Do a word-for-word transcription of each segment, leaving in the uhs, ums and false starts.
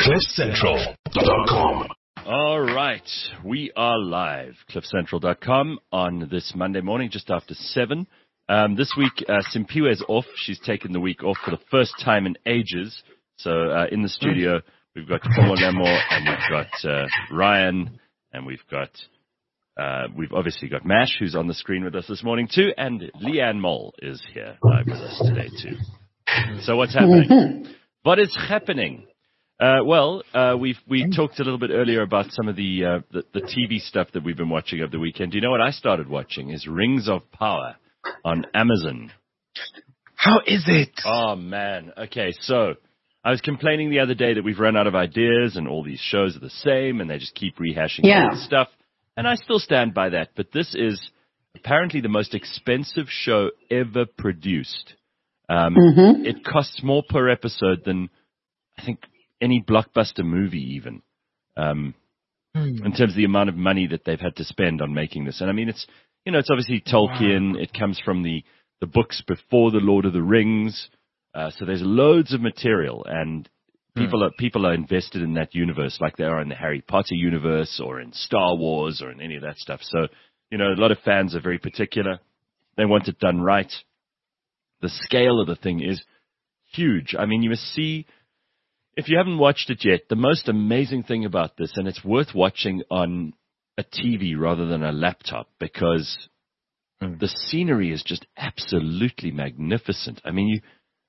cliff central dot com. All right, we are live, cliff central dot com, on this Monday morning, just after seven. Um, this week, uh, Simpiwe's off. She's taken the week off for the first time in ages. So uh, in the studio, we've got Tomo Lemo, and we've got uh, Ryan, and we've got uh, we've obviously got Mash, who's on the screen with us this morning too, and Leanne Moll is here live with us today too. So what's happening? What is happening? Uh, well, uh, we've we talked a little bit earlier about some of the, uh, the the T V stuff that we've been watching over the weekend. Do you know what I started watching? Is Rings of Power on Amazon. How is it? Oh man. Okay, so I was complaining the other day that we've run out of ideas and all these shows are the same and they just keep rehashing Yeah. all the stuff. And I still stand by that. But this is apparently the most expensive show ever produced. Um, Mm-hmm. It costs more per episode than I think any blockbuster movie even, um, Hmm. in terms of the amount of money that they've had to spend on making this. And I mean, it's, you know, it's obviously Tolkien. It comes from the, the books before the Lord of the Rings. Uh, so there's loads of material, and people are, people are invested in that universe like they are in the Harry Potter universe or in Star Wars or in any of that stuff. So, you know, a lot of fans are very particular. They want it done right. The scale of the thing is huge. I mean, you must see, if you haven't watched it yet, the most amazing thing about this, and it's worth watching on a T V rather than a laptop, because Mm. the scenery is just absolutely magnificent. I mean, you,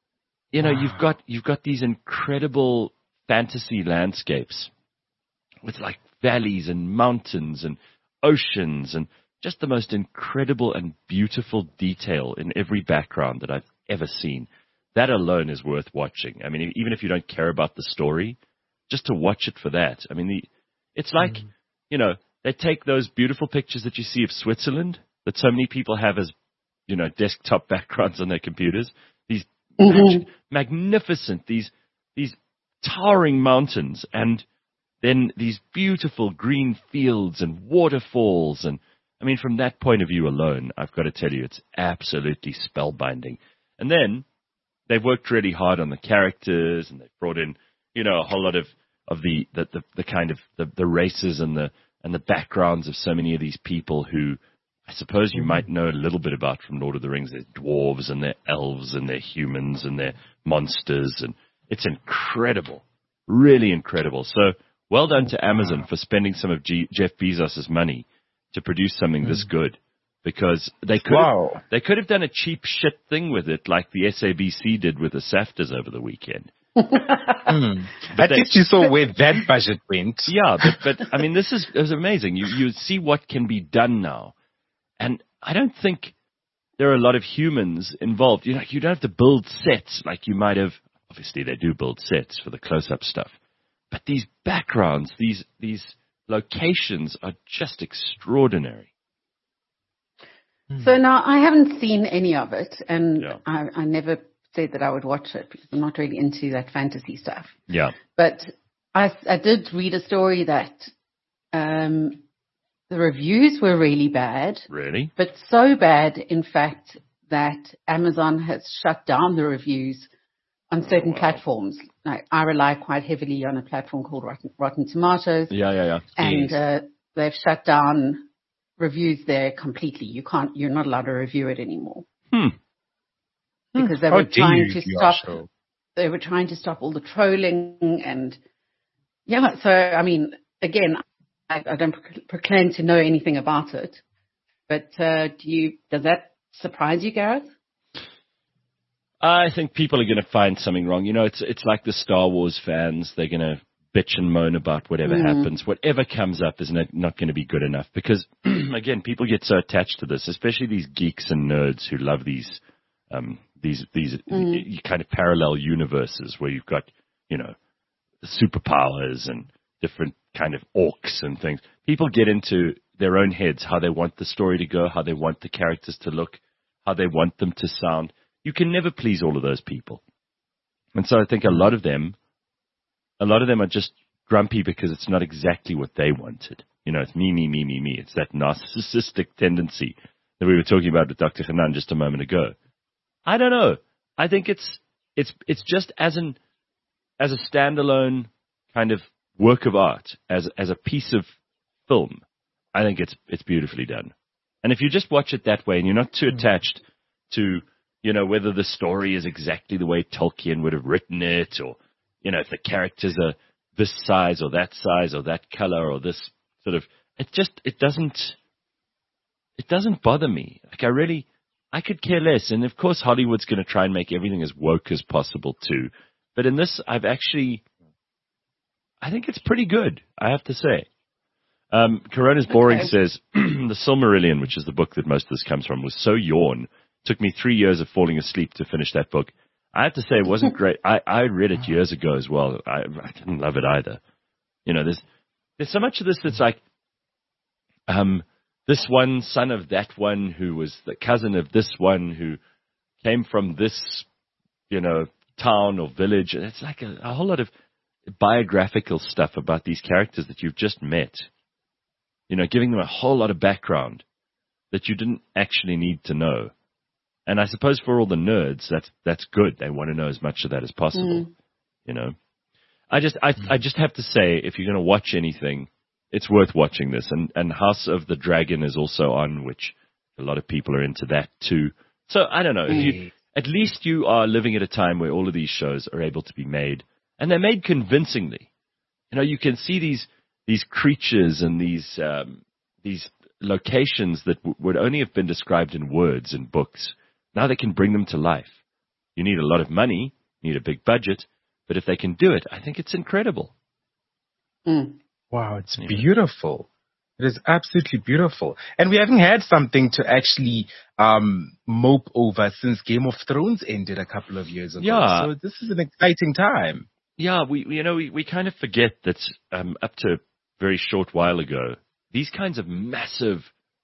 you know, Wow. you've got you've got these incredible fantasy landscapes with like valleys and mountains and oceans and just the most incredible and beautiful detail in every background that I've ever seen. That alone is worth watching. I mean, even if you don't care about the story, just to watch it for that. I mean, the, it's like, Mm. you know, they take those beautiful pictures that you see of Switzerland that so many people have as, you know, desktop backgrounds on their computers. These Mhm. mag- magnificent, these these towering mountains, and then these beautiful green fields and waterfalls. And I mean, from that point of view alone, I've got to tell you, it's absolutely spellbinding. And then they've worked really hard on the characters, and they've brought in, you know, a whole lot of, of the, the, the, the kind of the, the races and the and the backgrounds of so many of these people who I suppose you might know a little bit about from Lord of the Rings. There's dwarves and they're elves and they're humans and they're monsters, and it's incredible, really incredible. So well done to Amazon for spending some of G- Jeff Bezos' money to produce something this good. Because they could Wow. have, they could have done a cheap shit thing with it, like the S A B C did with the SAFTAs over the weekend. Mm. But At they- least you saw where that budget went. Yeah, but, but I mean, this is, is amazing. You you see what can be done now, and I don't think there are a lot of humans involved. You know, you don't have to build sets like you might have. Obviously, they do build sets for the close-up stuff, but these backgrounds, these these locations are just extraordinary. So now I haven't seen any of it, and Yeah. I, I never said that I would watch it because I'm not really into that fantasy stuff. Yeah. But I, I did read a story that um, the reviews were really bad, Really? but so bad, in fact, that Amazon has shut down the reviews on certain wow. platforms. Like, I rely quite heavily on a platform called Rotten, Rotten Tomatoes, Yeah, yeah, yeah. and uh, they've shut down reviews there completely. You can't, you're not allowed to review it anymore Hmm. because they How were dare trying you, to you stop. arsehole. They were trying to stop all the trolling, and yeah. So I mean, again, I, I don't proc- proclaim to know anything about it, but uh, do you? Does that surprise you, Gareth? I think people are going to find something wrong. You know, it's it's like the Star Wars fans. They're going to bitch and moan about whatever Mm. happens. Whatever comes up is not, not going to be good enough because, again, people get so attached to this, especially these geeks and nerds who love these um, these these Mm. kind of parallel universes where you've got, you know, superpowers and different kind of orcs and things. People get into their own heads how they want the story to go, how they want the characters to look, how they want them to sound. You can never please all of those people. And so I think a lot of them, a lot of them are just grumpy because it's not exactly what they wanted. You know, it's me, me, me, me, me. It's that narcissistic tendency that we were talking about with Doctor Hanan just a moment ago. I don't know. I think it's it's it's just as an as a standalone kind of work of art, as as a piece of film, I think it's it's beautifully done. And if you just watch it that way and you're not too attached to, you know, whether the story is exactly the way Tolkien would have written it, or, you know, if the characters are this size or that size or that color or this sort of, it just, it doesn't, it doesn't bother me. Like I really, I could care less. And of course Hollywood's going to try and make everything as woke as possible too. But in this, I've actually, I think it's pretty good, I have to say. Um, Corona's Boring Okay. says, The Silmarillion, which is the book that most of this comes from, was so yawn. Took me three years of falling asleep to finish that book. I have to say it wasn't great. I, I read it years ago as well. I, I didn't love it either. You know, there's there's so much of this that's like, um, this one son of that one who was the cousin of this one who came from this, you know, town or village. And it's like a, a whole lot of biographical stuff about these characters that you've just met. You know, giving them a whole lot of background that you didn't actually need to know. And I suppose for all the nerds, that's that's good. They want to know as much of that as possible. Mm. You know, I just I I just have to say, if you're going to watch anything, it's worth watching this. And and House of the Dragon is also on, which a lot of people are into that too. So I don't know. If you, at least you are living at a time where all of these shows are able to be made, and they're made convincingly. You know, you can see these. These creatures and these um, these locations that w- would only have been described in words in books. Now they can bring them to life. You need a lot of money, you need a big budget, but if they can do it, I think it's incredible. Mm. Wow, it's Yeah. beautiful. It is absolutely beautiful. And we haven't had something to actually um, mope over since Game of Thrones ended a couple of years ago. Yeah. So this is an exciting time. Yeah, we we- you know we, we kind of forget that um, up to a very short while ago, these kinds of massive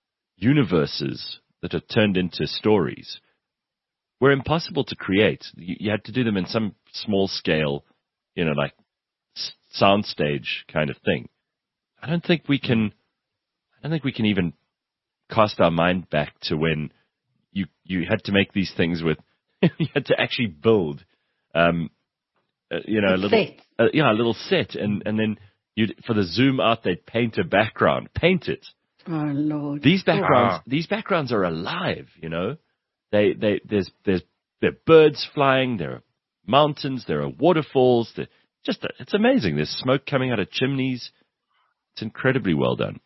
universes that are turned into stories were impossible to create. You, you had to do them in some small scale, you know, like s- soundstage kind of thing. I don't think we can. I don't think we can even cast our mind back to when you you had to make these things with. You had to actually build, um, uh, you know, a little, Set. uh, yeah, a little set, and and then you for the zoom out, they'd paint a background, paint it. Oh Lord. These backgrounds, Wow. these backgrounds are alive. You know, they they there's there's there are birds flying, there are mountains, there are waterfalls. There, just a, it's amazing. There's smoke coming out of chimneys. It's incredibly well done.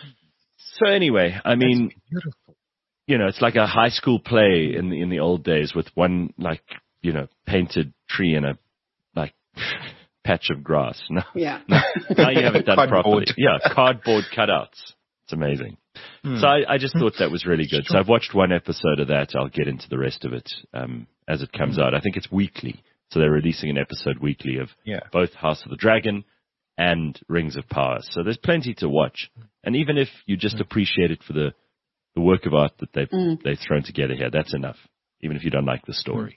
So anyway, I mean, That's beautiful. you know, it's like a high school play in the in the old days with one like you know painted tree and a like patch of grass. No, Yeah. now you have it done Cardboard. properly. Yeah, cardboard cutouts. It's amazing. Hmm. So I, I just thought that was really good. So I've watched one episode of that. I'll get into the rest of it um, as it comes out. I think it's weekly. So they're releasing an episode weekly of Yeah. both House of the Dragon and Rings of Power. So there's plenty to watch. And even if you just appreciate it for the, the work of art that they've, Mm. they've thrown together here, that's enough. Even if you don't like the story.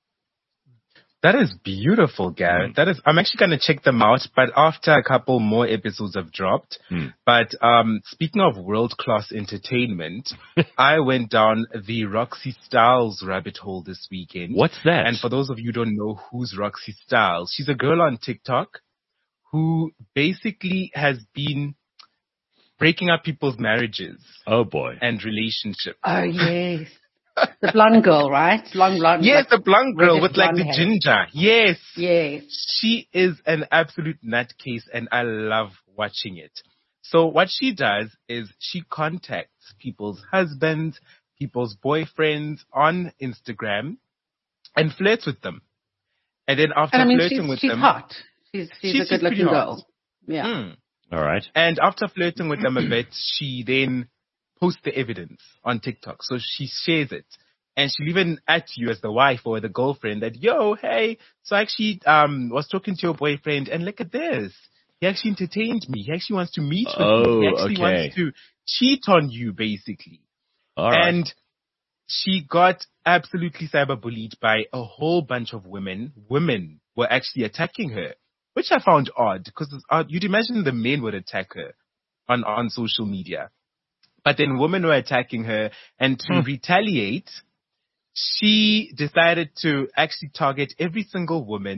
That is beautiful, Garrett. Mm. That is. I'm actually going to check them out, but after a couple more episodes have dropped. Mm. But um, speaking of world-class entertainment, I went down the Roxy Styles rabbit hole this weekend. What's that? And for those of you who don't know who's Roxy Styles, she's a girl on TikTok who basically has been breaking up people's marriages Oh, boy. and relationships. Oh yes. The blonde girl, right? Long blonde. Yes, like- the blonde girl reddish with like the blonde hair. ginger. Yes. Yes. She is an absolute nutcase and I love watching it. So what she does is she contacts people's husbands, people's boyfriends on Instagram and flirts with them. And then after And I mean, flirting she's, with she's them, hot. She's she's, She's- a she's good looking pretty hot. girl. Yeah. Mm. All right. And after flirting with them a bit, she then posts the evidence on TikTok. So she shares it. And she'll even at you as the wife or the girlfriend that, yo, hey, so I actually um, was talking to your boyfriend and look at this. He actually entertained me. He actually wants to meet with Oh, me. He actually okay. wants to cheat on you, basically. All right. And she got absolutely cyberbullied by a whole bunch of women. Women were actually attacking her, which I found odd because it's odd. You'd imagine the men would attack her on, on social media. But then women were attacking her, and to Hmm. retaliate, she decided to actually target every single woman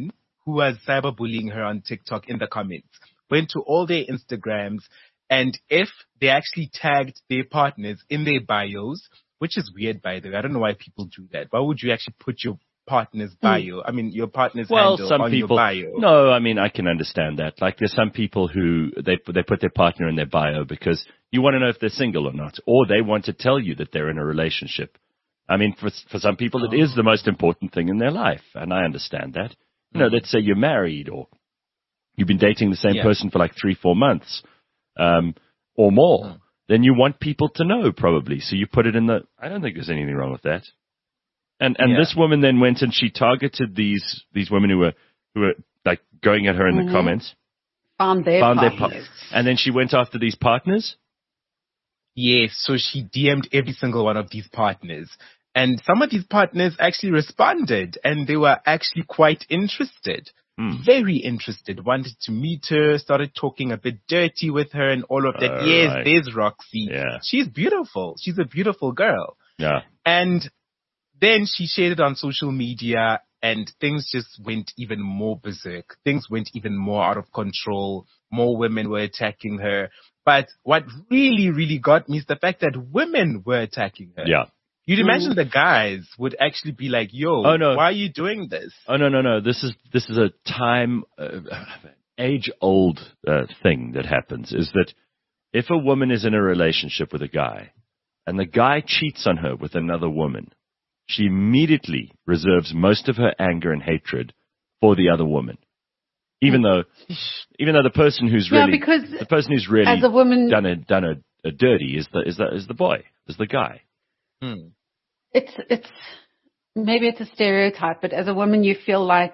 who was cyberbullying her on TikTok in the comments went to all their Instagrams, and if they actually tagged their partners in their bios, which is weird, by the way. I don't know why people do that. Why would you actually put your partner's bio? I mean, your partner's Well, handle some on people. your bio. No, I mean I can understand that. Like there's some people who they they put their partner in their bio because you want to know if they're single or not, or they want to tell you that they're in a relationship. I mean, for for some people, it is the most important thing in their life, and I understand that. You know, let's say you're married or you've been dating the same Yeah. person for like three, four months, um, or more. Mm. Then you want people to know, probably. So you put it in the. I don't think there's anything wrong with that. And and Yeah. this woman then went and she targeted these these women who were who were like going at her in Mhm. the comments, Found their found their partners. pa- and then she went after these partners. Yes, so she D M'd every single one of these partners. And some of these partners actually responded, and they were actually quite interested. Hmm. Very interested, wanted to meet her, started talking a bit dirty with her and all of that. All yes, right. there's Roxy. Yeah. She's beautiful. She's a beautiful girl. Yeah. And then she shared it on social media, and things just went even more berserk. Things went even more out of control. More women were attacking her. But what really, really got me is the fact that women were attacking her. Yeah. You'd imagine the guys would actually be like, yo, Oh, no. why are you doing this? Oh no no no! This is this is a time, uh, age old uh, thing that happens. Is that if a woman is in a relationship with a guy, and the guy cheats on her with another woman, she immediately reserves most of her anger and hatred for the other woman, even though even though the person who's Yeah, really because the person who's really as a woman, done a done a, a dirty is the is the is the boy is the guy. Hmm. it's it's maybe it's a stereotype, but as a woman, you feel like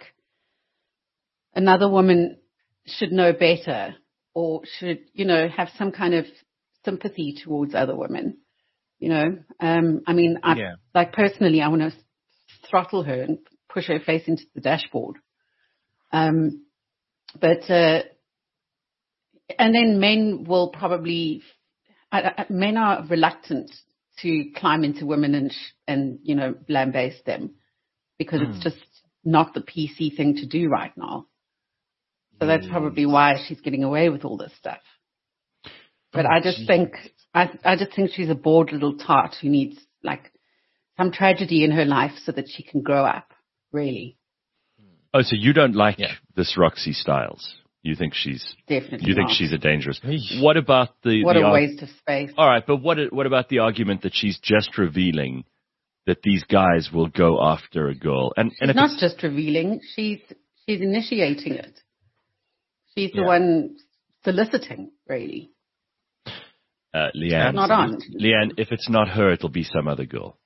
another woman should know better, or should, you know, have some kind of sympathy towards other women. You know, um, I mean, I Yeah. like personally, I want to throttle her and push her face into the dashboard. Um, but uh, and then men will probably, I, I, men are reluctant to climb into women and sh- and you know lambaste them because Mm. it's just not the P C thing to do right now. So that's probably why she's getting away with all this stuff. But Oh, I just geez. think I I just think she's a bored little tart who needs like some tragedy in her life so that she can grow up. Really, Oh, so you don't like Yeah. this Roxy Styles? You think she's definitely. you think not. she's a dangerous? Eesh. What about the What the a ar- waste of space. All right, but what what about the argument that she's just revealing that these guys will go after a girl? And and She's if not it's, just revealing; she's she's initiating it. She's the Yeah. one soliciting, really. uh, Leanne, Not on. Leanne, if it's not her, it'll be some other girl.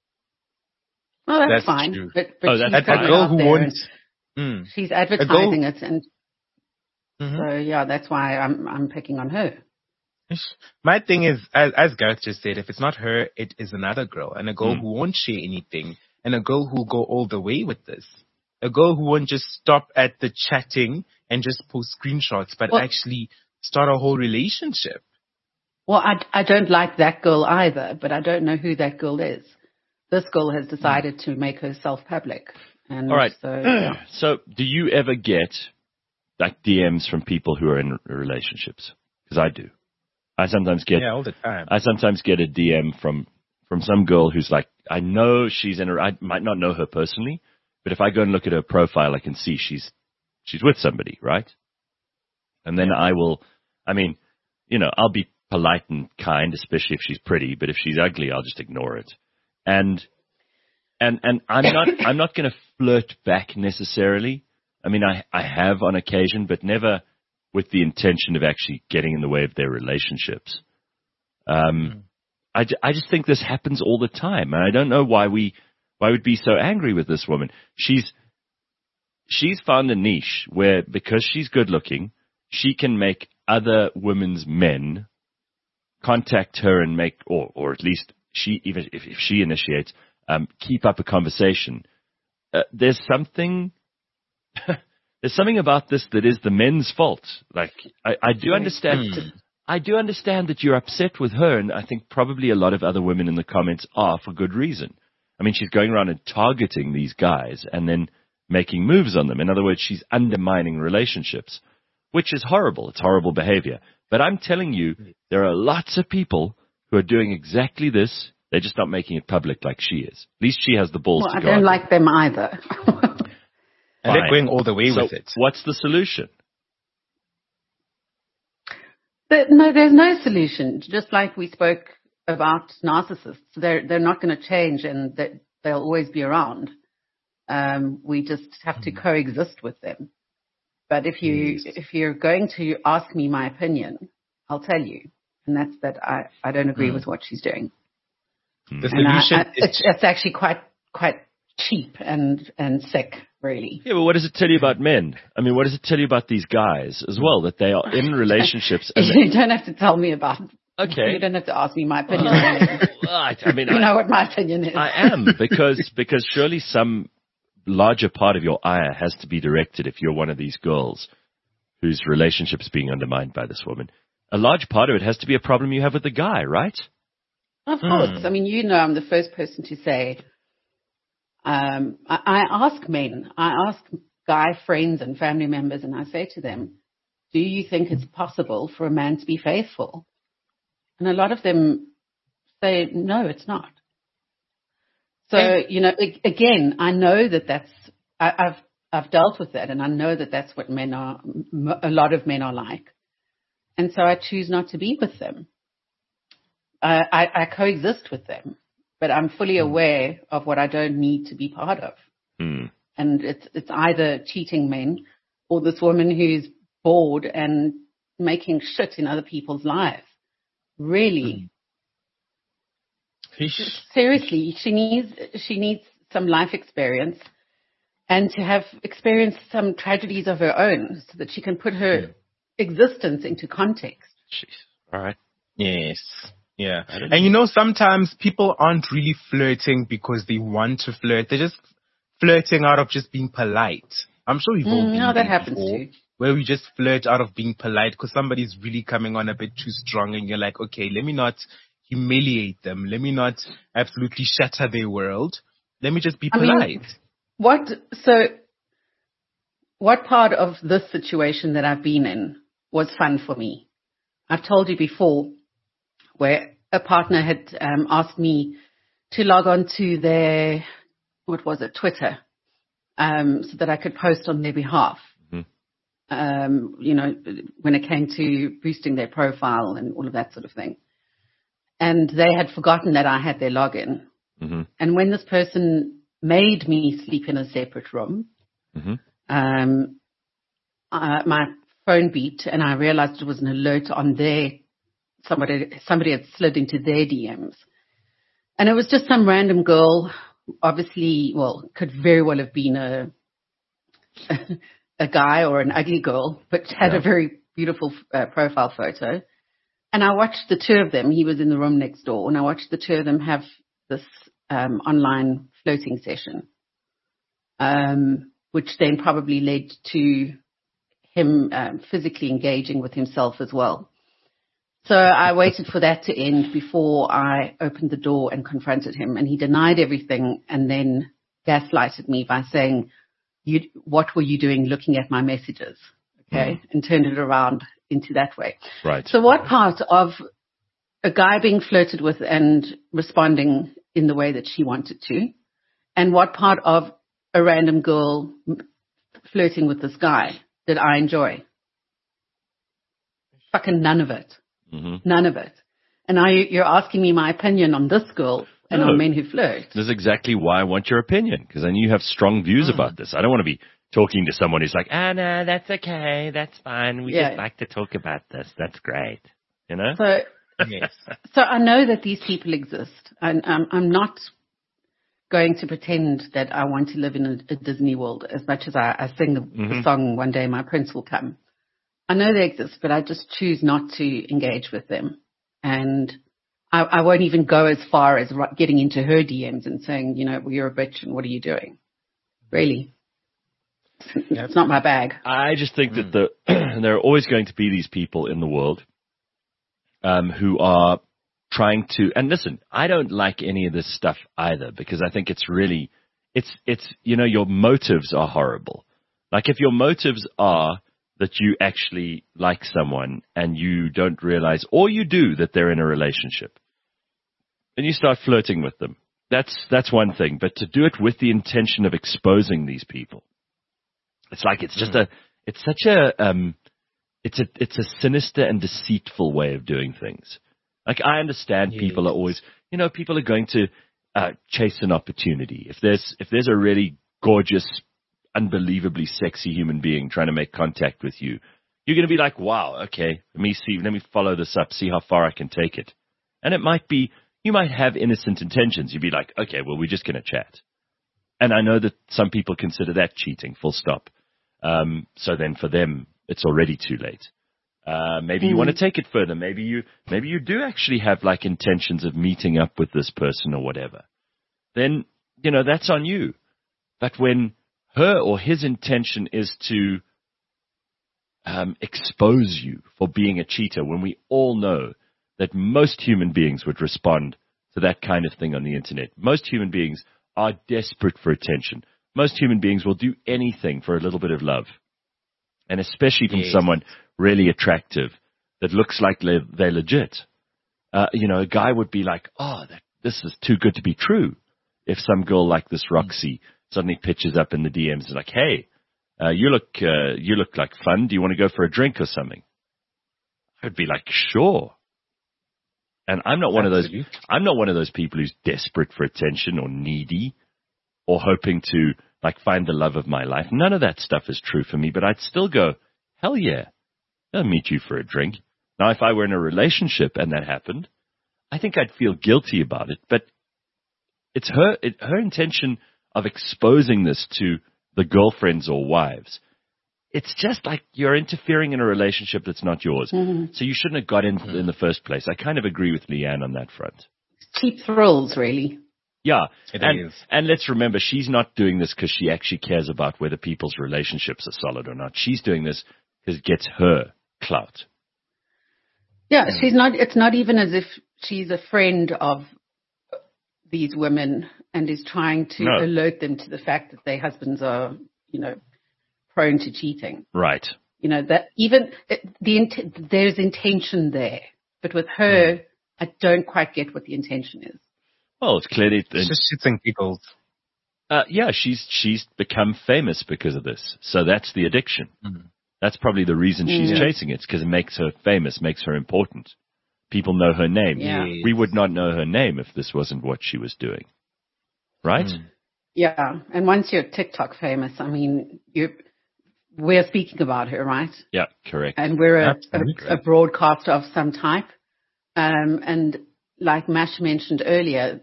Well, that's, That's fine. true. But, but Oh, that's she's A, fine. putting a it girl out who there won't. and Mm. she's advertising it, and Mhm. so yeah, that's why I'm I'm picking on her. My thing is, as, as Gareth just said, if it's not her, it is another girl, and a girl Mm. who won't share anything, and a girl who will go all the way with this. A girl who won't just stop at the chatting and just post screenshots, but Well- actually start a whole relationship. Well, I I don't like that girl either, but I don't know who that girl is. This girl has decided to make herself public, and All right. so yeah. So, do you ever get like D Ms from people who are in relationships? Because I do. I sometimes get Yeah, all the time. I sometimes get a D M from from some girl who's like, I know she's in a, I might not know her personally, but if I go and look at her profile, I can see she's she's with somebody, right? And then I will, I mean, you know, I'll be polite and kind, especially if she's pretty, but if she's ugly, I'll just ignore it. And and and I'm not I'm not going to flirt back necessarily. I mean, I I have on occasion, but never with the intention of actually getting in the way of their relationships. Um, I, ju- I just think this happens all the time, and I don't know why we why we'd be so angry with this woman. She's she's found a niche where, because she's good looking, she can make other women's men contact her and make, or or at least she, even if, if she initiates, um, keep up a conversation. Uh, there's something. There's something about this that is the men's fault. Like, I, I do understand. Hmm. I do understand that you're upset with her, and I think probably a lot of other women in the comments are for good reason. I mean, she's going around and targeting these guys, and then making moves on them. In other words, she's undermining relationships, which is horrible. It's horrible behavior. But I'm telling you, there are lots of people who are doing exactly this. They're just not making it public like she is. At least she has the balls well, to I go don't on. like them either. And they're going all the way so with it. What's the solution? But no, there's no solution. Just like we spoke about narcissists, they're they're not going to change, and that they'll always be around. Um, we just have to coexist with them. But if you Yes. if you're going to ask me my opinion, I'll tell you, and that's that I, I don't agree Mm. with what she's doing. The And I, solution I, is it's, it's actually quite quite cheap and and sick, really. Yeah, but what does it tell you about men? I mean, what does it tell you about these guys as well, that they are in relationships? And You don't have to tell me about. Okay. You don't have to ask me my opinion. Right. I mean, You I, know what my opinion is. I am, because because surely some larger part of your ire has to be directed if you're one of these girls whose relationship is being undermined by this woman. A large part of it has to be a problem you have with the guy, right? Of course. Hmm. I mean, you know, I'm the first person to say, um, I, I ask men, I ask guy friends and family members, and I say to them, do you think it's possible for a man to be faithful? And a lot of them say, no, it's not. So, And- you know, a- again, I know that that's, I, I've, I've dealt with that, and I know that that's what men are, m- a lot of men are like. And so I choose not to be with them. I, I, I coexist with them, but I'm fully aware of what I don't need to be part of. Hmm. And it's it's either cheating men or this woman who's bored and making shit in other people's lives. Really, Fish. seriously, she needs she needs some life experience and to have experienced some tragedies of her own so that she can put her existence into context. Jeez. All right. Yes. Yeah. I don't And you know, sometimes people aren't really flirting because they want to flirt. They're just flirting out of just being polite. I'm sure we've all Mm, been no, that there happens before, too. where we just flirt out of being polite because somebody's really coming on a bit too strong and you're like, okay, let me not humiliate them. Let me not absolutely shatter their world. Let me just be I mean, polite. What, so, what part of this situation that I've been in was fun for me? I've told you before where a partner had um, asked me to log on to their, what was it, Twitter, um, so that I could post on their behalf. Mhm. Um, you know, when it came to boosting their profile and all of that sort of thing. And they had forgotten that I had their login. Mm-hmm. And when this person made me sleep in a separate room, Mm-hmm. um, uh, my phone beeped and I realized it was an alert on their, somebody, somebody had slid into their D Ms. And it was just some random girl, obviously, well, could very well have been a, a guy or an ugly girl, but had Yeah. a very beautiful uh, profile photo. And I watched the two of them. He was in the room next door, and I watched the two of them have this um, online flirting session, um, which then probably led to him um, physically engaging with himself as well. So I waited for that to end before I opened the door and confronted him, and he denied everything and then gaslighted me by saying, "You, what were you doing looking at my messages?" Okay, and turned it around into that way. Right. So what part of a guy being flirted with and responding in the way that she wanted to, and what part of a random girl flirting with this guy did I enjoy? Fucking none of it. Mm-hmm. None of it. And now you- you're asking me my opinion on this girl and No. on men who flirt. This is exactly why I want your opinion, because I know you have strong views about this. I don't want to be talking to someone who's like, ah, no, that's okay, that's fine. We Yeah. just like to talk about this. That's great. You know? So, Yes. so I know that these people exist, and I'm, I'm not going to pretend that I want to live in a, a Disney world as much as I, I sing the, the Mhm. song "One Day My Prince Will Come." I know they exist, but I just choose not to engage with them, and I, I won't even go as far as ri- getting into her D Ms and saying, you know, well, you're a bitch and what are you doing? Really, it's not my bag. I just think that the there are always going to be these people in the world um, who are trying to. And listen, I don't like any of this stuff either, because I think it's really it's, it's, you know, your motives are horrible. Like if your motives are that you actually like someone and you don't realize, or you do, that they're in a relationship, and you start flirting with them. That's, that's one thing. But to do it with the intention of exposing these people, it's like, it's just mm. a, it's such a, um, it's a, it's a sinister and deceitful way of doing things. Like I understand yes. people are always, you know, people are going to uh, chase an opportunity. If there's, if there's a really gorgeous, unbelievably sexy human being trying to make contact with you, you're going to be like, wow, okay, let me see, let me follow this up, see how far I can take it. And it might be, you might have innocent intentions. You'd be like, okay, well, we're just going to chat. And I know that some people consider that cheating, full stop. Um, so then for them, it's already too late. Uh, maybe mm. you want to take it further. Maybe you, maybe you do actually have like intentions of meeting up with this person or whatever. Then, you know, that's on you. But when her or his intention is to um, expose you for being a cheater, when we all know that most human beings would respond to that kind of thing on the internet. Most human beings are desperate for attention. Most human beings will do anything for a little bit of love. And especially from yes. someone really attractive that looks like they're legit. Uh, you know, a guy would be like, oh, that, this is too good to be true. If some girl like this Roxy suddenly pitches up in the D Ms and like, hey, uh, you look, uh, you look like fun. Do you want to go for a drink or something? I'd be like, sure. And I'm not one Absolutely. of those, I'm not one of those people who's desperate for attention or needy or hoping to like find the love of my life. None of that stuff is true for me, but I'd still go, hell yeah, I'll meet you for a drink. Now, if I were in a relationship and that happened, I think I'd feel guilty about it, but it's her, it, her intention of exposing this to the girlfriends or wives. It's just like you're interfering in a relationship that's not yours. Mm-hmm. So you shouldn't have got in mm-hmm. in the first place. I kind of agree with Leanne on that front. Cheap thrills, really. Yeah. It and, is. and let's remember, she's not doing this because she actually cares about whether people's relationships are solid or not. She's doing this because it gets her clout. Yeah, she's not, it's not even as if she's a friend of these women and is trying to no. alert them to the fact that their husbands are, you know, prone to cheating. Right. You know, that even it, the int- there's intention there, but with her, mm. I don't quite get what the intention is. Well, it's clearly it's just shits and giggles. Uh, yeah, she's she's become famous because of this, so that's the addiction. Mm. That's probably the reason she's mm. chasing it, because it makes her famous, makes her important. People know her name. Yeah. We would not know her name if this wasn't what she was doing, right? Mm. Yeah, and once you're TikTok famous, I mean, you. We're speaking about her, right? Yeah, correct. And we're a, a, a broadcaster of some type. Um, and like Mash mentioned earlier,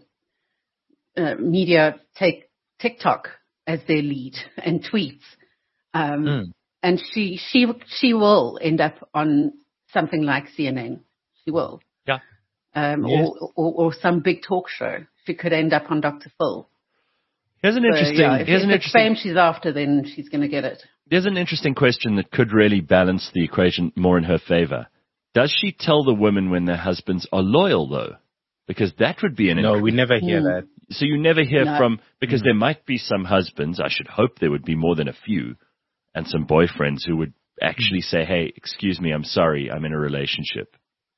uh, media take TikTok as their lead and tweets. Um, mm. And she, she, she will end up on something like C N N. She will. Yeah. Um, yes. or, or, or some big talk show. She could end up on Doctor Phil. Here's an so, interesting, yeah, if, here's if an it's interesting, fame she's after, then she's going to get it. There's an interesting question that could really balance the equation more in her favor. Does she tell the women when their husbands are loyal, though? Because that would be an... No, inc- we never hear mm. that. So you never hear no. from... Because mm. there might be some husbands, I should hope there would be more than a few, and some boyfriends who would actually mm. say, hey, excuse me, I'm sorry, I'm in a relationship.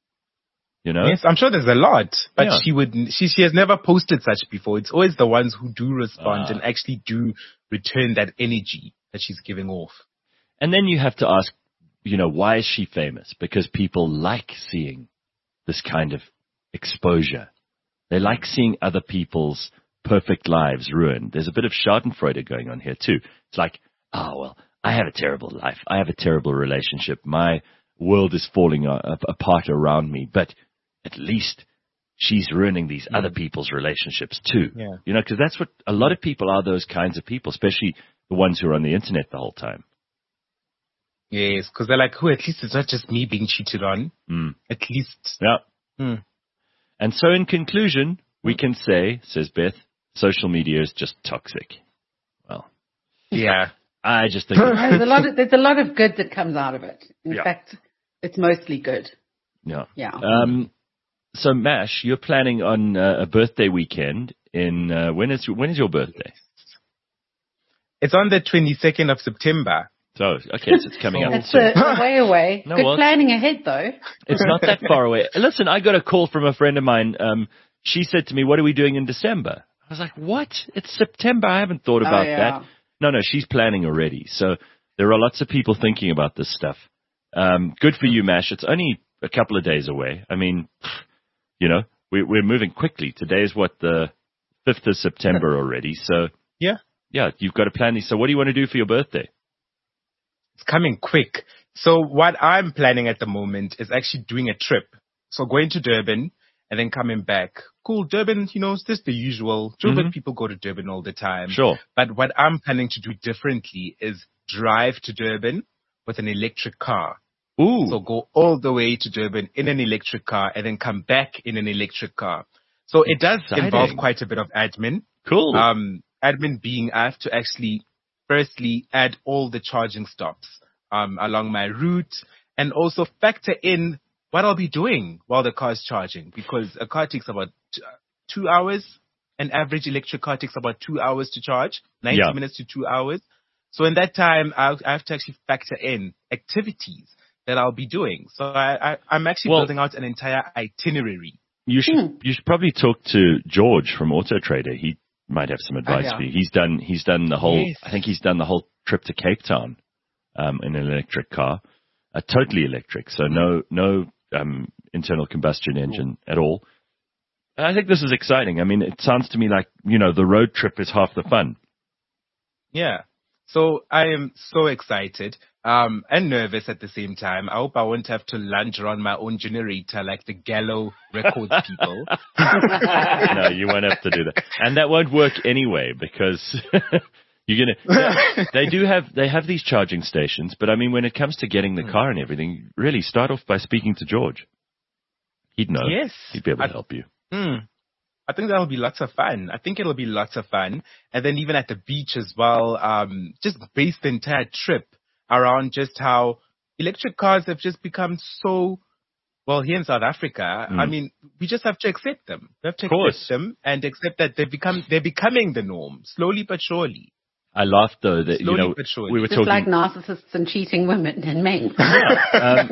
You know? Yes, I'm sure there's a lot, but yeah. she would. She she has never posted such before. It's always the ones who do respond uh, and actually do return that energy that she's giving off. And then you have to ask, you know, why is she famous? Because people like seeing this kind of exposure. They like seeing other people's perfect lives ruined. There's a bit of Schadenfreude going on here too. It's like, oh well, I have a terrible life. I have a terrible relationship. My world is falling a- apart around me, but at least she's ruining these mm. other people's relationships too. Yeah. You know, because that's what a lot of people are, those kinds of people, especially the ones who are on the internet the whole time. Yes, because they're like, oh, at least it's not just me being cheated on. Mm. At least. Yeah. Mm. And so in conclusion, we can say, says Beth, social media is just toxic. Well, yeah. I just think there's a lot of, there's a lot of good that comes out of it. In yeah. fact, it's mostly good. Yeah. Yeah. Um, so Mash, you're planning on uh, a birthday weekend in, uh, when is, when is your birthday? It's on the twenty-second of September. So, okay, so it's coming up That's soon. a, a way away. No, Good well- planning ahead, though. It's not that far away. Listen, I got a call from a friend of mine. Um, she said to me, "What are we doing in December?" I was like, "What? It's September. I haven't thought about Oh, yeah. that." No, no, she's planning already. So there are lots of people thinking about this stuff. Um, good for you, Mash. It's only a couple of days away. I mean, you know, we, we're moving quickly. Today is what, the fifth of September already. So Yeah. yeah, you've got to plan these. So what do you want to do for your birthday? It's coming quick. So what I'm planning at the moment is actually doing a trip. So going to Durban and then coming back. Cool, Durban, you know, it's just the usual. Joburg Mhm. people go to Durban all the time. Sure. But what I'm planning to do differently is drive to Durban with an electric car. Ooh. So go all the way to Durban in an electric car and then come back in an electric car. So it does Exciting. involve quite a bit of admin. Cool. Um, admin being I have to actually firstly add all the charging stops um, along my route and also factor in what I'll be doing while the car is charging, because a car takes about t- two hours. An average electric car takes about two hours to charge, ninety Yeah. minutes to two hours. So in that time, I'll, I have to actually factor in activities that I'll be doing. So I, I, I'm actually Well- building out an entire itinerary. You should Hmm. you should probably talk to George from Auto Trader. He might have some advice yeah. for you. He's done he's done the whole Yes. I think he's done the whole trip to Cape Town um, in an electric car, uh, totally electric, so no no um, internal combustion engine at all. And I think this is exciting. I mean, it sounds to me like, you know, the road trip is half the fun. Yeah. So I am so excited um, and nervous at the same time. I hope I won't have to lunge around my own generator like the Gallo Records people. No, you won't have to do that, and that won't work anyway because you're gonna. They do have they have these charging stations, but I mean, when it comes to getting the car and everything, really start off by speaking to George. He'd know. Yes. He'd be able to I- help you. Hmm. I think that'll be lots of fun. I think it'll be lots of fun. And then even at the beach as well, um, just base the entire trip around just how electric cars have just become so, well, here in South Africa, Mm. I mean, we just have to accept them. We have to Of course. accept them and accept that they become, they're becoming the norm, slowly but surely. I laughed though that Slowly you know but surely. we were Just talking. like narcissists and cheating women and men. um,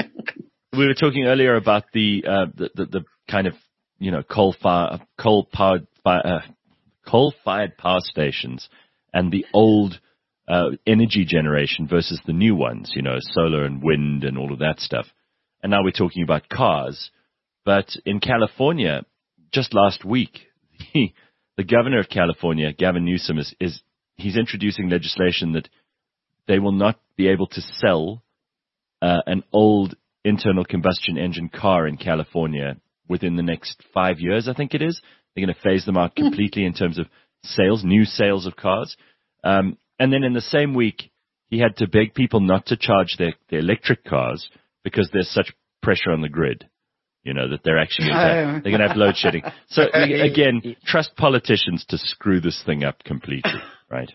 we were talking earlier about the uh, the, the the kind of you know coal fire coal powered uh, coal fired power stations and the old uh, energy generation versus the new ones, you know, solar and wind and all of that stuff. And now we're talking about cars. But in California, just last week, the, the governor of California, Gavin Newsom, is, is he's introducing legislation that they will not be able to sell uh, an old internal combustion engine car in California within the next five years, I think it is. They're going to phase them out completely in terms of sales, new sales of cars. Um, and then in the same week, he had to beg people not to charge their, their electric cars because there's such pressure on the grid, you know, that they're actually going to have, Oh. they're going to have load shedding. So again, trust politicians to screw this thing up completely, right?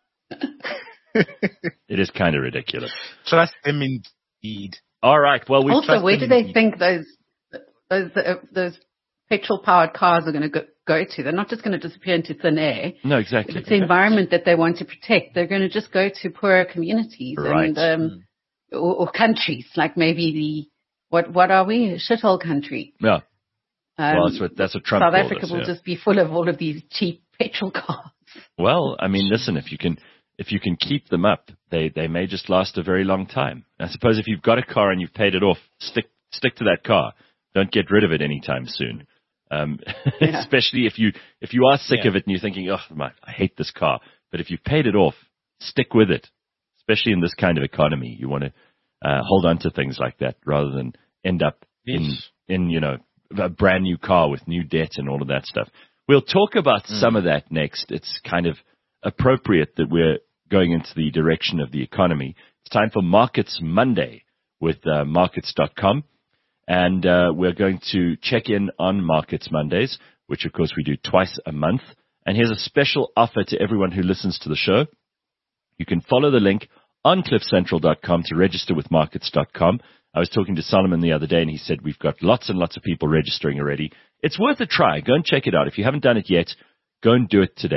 It is kind of ridiculous. Trust them indeed. All right. Well, we Also, trust where them do they indeed. think those those uh, those petrol-powered cars are going to go, go to? They're not just going to disappear into thin air. no If exactly. it's the environment that they want to protect, they're going to just go to poorer communities Right. and um, or, or countries, like maybe the what what are we? A shithole country. Yeah. Um, Well, that's what that's what Trump South called Africa us, will yeah. just be full of all of these cheap petrol cars. Well, I mean, listen, if you can if you can keep them up, they they may just last a very long time. I suppose if you've got a car and you've paid it off, stick stick to that car. Don't get rid of it anytime soon. Um, Yeah. especially if you if you are sick Yeah. of it and you're thinking, oh, my, I hate this car. But if you've paid it off, stick with it. Especially in this kind of economy, you want to uh, hold on to things like that rather than end up in Yes. in you know a brand new car with new debt and all of that stuff. We'll talk about some of that next. It's kind of appropriate that we're going into the direction of the economy. It's time for Markets Monday with uh, markets dot com. And uh, we're going to check in on Markets Mondays, which, of course, we do twice a month. And here's a special offer to everyone who listens to the show. You can follow the link on cliff central dot com to register with markets dot com. I was talking to Solomon the other day, and he said we've got lots and lots of people registering already. It's worth a try. Go and check it out. If you haven't done it yet, go and do it today.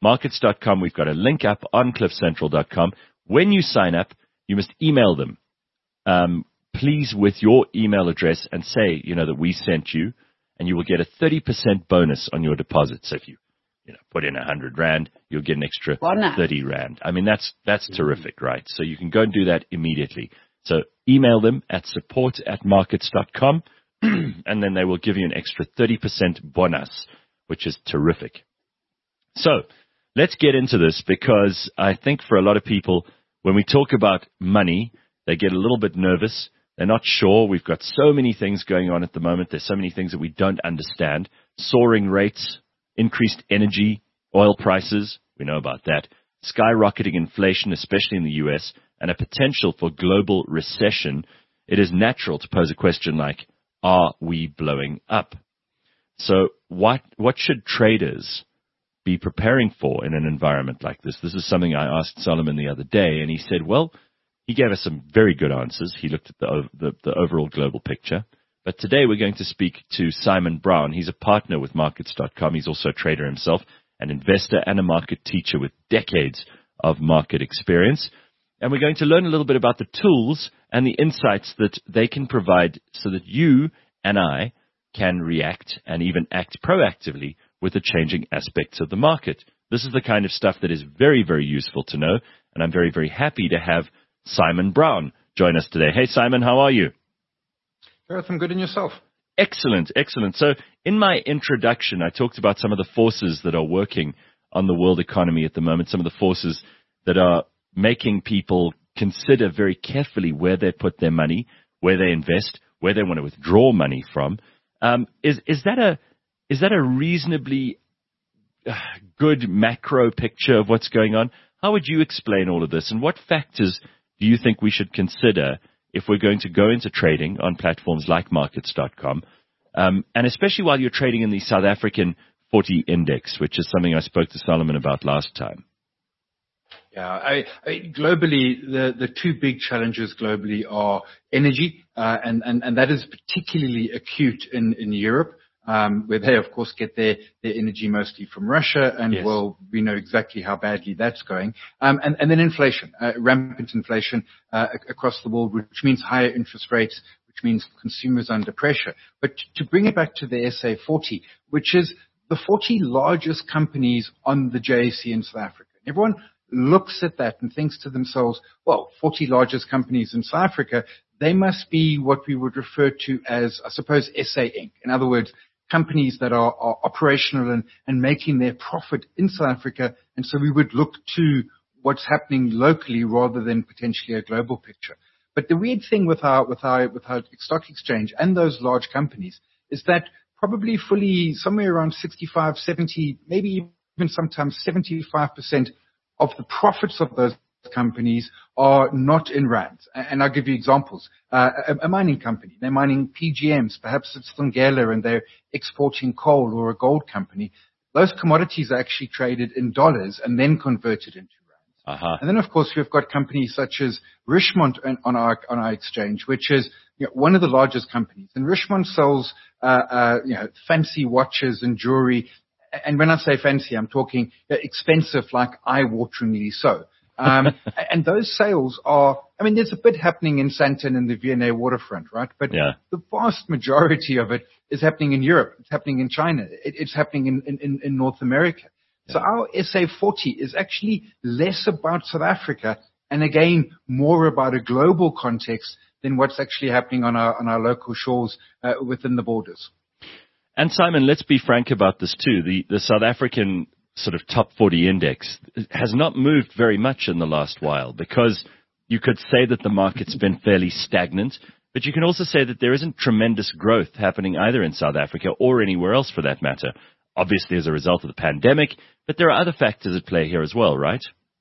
markets dot com. We've got a link up on cliff central dot com. When you sign up, you must email them, um, please, with your email address and say, you know, that we sent you, and you will get a thirty percent bonus on your deposit. So if you, you know, put in a hundred rand, you'll get an extra thirty rand. I mean, that's, that's mm-hmm. terrific, right? So you can go and do that immediately. So email them at support at markets dot com, and then they will give you an extra thirty percent bonus, which is terrific. So let's get into this, because I think for a lot of people, when we talk about money, they get a little bit nervous. They're not sure. We've got so many things going on at the moment. There's so many things that we don't understand. Soaring rates, increased energy, oil prices, we know about that, skyrocketing inflation, especially in the U S, and a potential for global recession. It is natural to pose a question like, are we blowing up? So what what should traders be preparing for in an environment like this? This is something I asked Solomon the other day, and he said, well, he gave us some very good answers. He looked at the, the, the overall global picture. But today we're going to speak to Simon Brown. He's a partner with markets dot com. He's also a trader himself, an investor and a market teacher with decades of market experience. And we're going to learn a little bit about the tools and the insights that they can provide so that you and I can react and even act proactively with the changing aspects of the market. This is the kind of stuff that is very, very useful to know. And I'm very, very happy to have Simon Brown join us today. Hey, Simon, how are you? Gareth, I'm good, and yourself? Excellent, excellent. So in my introduction, I talked about some of the forces that are working on the world economy at the moment, some of the forces that are making people consider very carefully where they put their money, where they invest, where they want to withdraw money from. Um, is, is that a, is that a reasonably good macro picture of what's going on? How would you explain all of this, and what factors do you think we should consider if we're going to go into trading on platforms like markets dot com, um, and especially while you're trading in the South African forty index, which is something I spoke to Solomon about last time? Yeah, I, I, globally, the, the two big challenges globally are energy, uh, and, and, and that is particularly acute in, in Europe. Um, where they, of course, get their, their energy mostly from Russia, and yes. well, we know exactly how badly that's going. Um, and, and then inflation, uh, rampant inflation uh, across the world, which means higher interest rates, which means consumers under pressure. But to bring it back to the S A forty, which is the forty largest companies on the J S E in South Africa. Everyone looks at that and thinks to themselves, well, forty largest companies in South Africa, they must be what we would refer to as, I suppose, S A Incorporated. In other words, companies that are, are operational and, and making their profit in South Africa. And so we would look to what's happening locally rather than potentially a global picture. But the weird thing with our, with our, with our stock exchange and those large companies is that probably fully somewhere around sixty-five, seventy, maybe even sometimes seventy-five percent of the profits of those companies are not in rands. And I'll give you examples. Uh, a, a mining company, they're mining P G Ms, perhaps it's Thungela, and they're exporting coal, or a gold company. Those commodities are actually traded in dollars and then converted into rands. Uh-huh. And then, of course, we've got companies such as Richemont on our, on our exchange, which is, you know, one of the largest companies. And Richemont sells, uh, uh, you know, fancy watches and jewelry. And when I say fancy, I'm talking expensive, like eye-wateringly so. Um, and those sales are, I mean, there's a bit happening in Sandton and the V and A waterfront, right? But yeah. the vast majority of it is happening in Europe. It's happening in China. It, it's happening in, in, in North America. Yeah. So our S A forty is actually less about South Africa, and again, more about a global context than what's actually happening on our, on our local shores uh, within the borders. And Simon, let's be frank about this too. The, the South African sort of top forty index has not moved very much in the last while, because you could say that the market's been fairly stagnant, but you can also say that there isn't tremendous growth happening either in South Africa or anywhere else for that matter. Obviously as a result of the pandemic, but there are other factors at play here as well, right?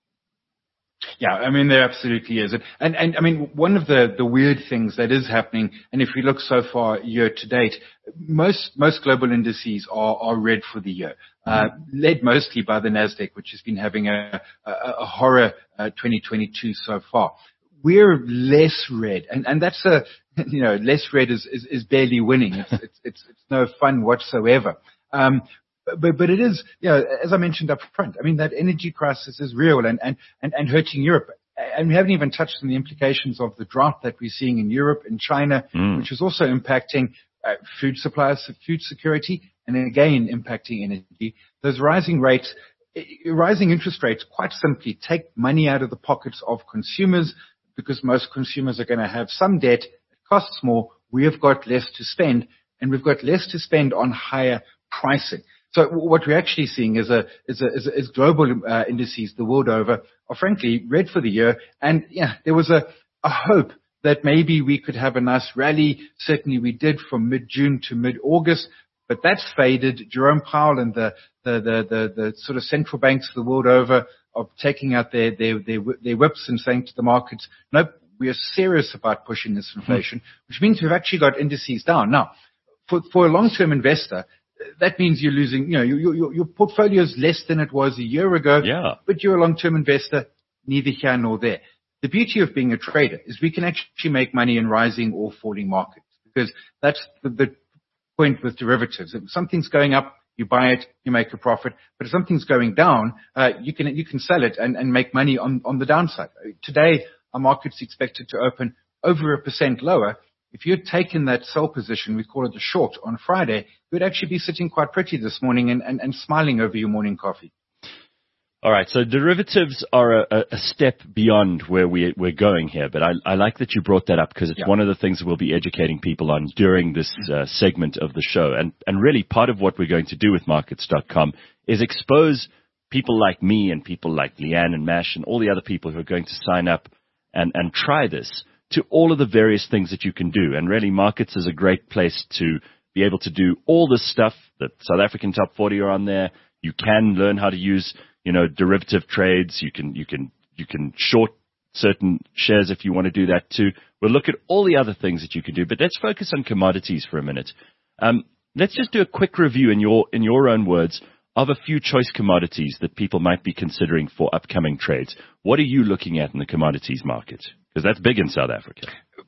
Yeah, I mean, there absolutely is. And, and I mean, one of the, the weird things that is happening, and if we look so far year to date, most, most global indices are, are red for the year, uh, led mostly by the Nasdaq, which has been having a, a, a horror uh, twenty twenty-two so far. We're less red, and, and that's a, you know, less red is, is, is barely winning. It's, it's, it's, it's no fun whatsoever. Um, But, but, but it is, you know, as I mentioned up front, I mean, that energy crisis is real and, and, and, and hurting Europe. And we haven't even touched on the implications of the drought that we're seeing in Europe and China, mm. which is also impacting uh, food supplies, food security, and again impacting energy. Those rising rates, rising interest rates, quite simply take money out of the pockets of consumers because most consumers are going to have some debt. It costs more. We have got less to spend, and we've got less to spend on higher pricing. So what we're actually seeing is a is a is, a, is global uh, indices the world over are frankly red for the year. And yeah, there was a, a hope that maybe we could have a nice rally. Certainly we did from mid-June to mid-August, but that's faded. Jerome Powell and the the the the, the sort of central banks the world over are taking out their their their, their whips and saying to the markets, nope, we are serious about pushing this inflation, mm. which means we've actually got indices down. Now, for for a long-term investor, that means you're losing, you know, your, your, your portfolio is less than it was a year ago, yeah. but you're a long-term investor, neither here nor there. The beauty of being a trader is we can actually make money in rising or falling markets because that's the, the point with derivatives. If something's going up, you buy it, you make a profit. But if something's going down, uh, you can you can sell it and, and make money on, on the downside. Today, our market's expected to open over a percent lower. If you'd taken that sell position, we call it a short, on Friday, you'd actually be sitting quite pretty this morning and, and, and smiling over your morning coffee. All right, so derivatives are a, a step beyond where we, we're going here, but I, I like that you brought that up because it's yeah. one of the things we'll be educating people on during this uh, segment of the show. And, and really part of what we're going to do with markets dot com is expose people like me and people like Leanne and Mash and all the other people who are going to sign up and, and try this to all of the various things that you can do. And really, markets is a great place to be able to do all this stuff. The South African top forty are on there. You can learn how to use, you know, derivative trades. You can, you can, you can short certain shares if you want to do that too. We'll look at all the other things that you can do, but let's focus on commodities for a minute. Um, let's just do a quick review in your, in your own words of a few choice commodities that people might be considering for upcoming trades. What are you looking at in the commodities market? Because that's big in South Africa.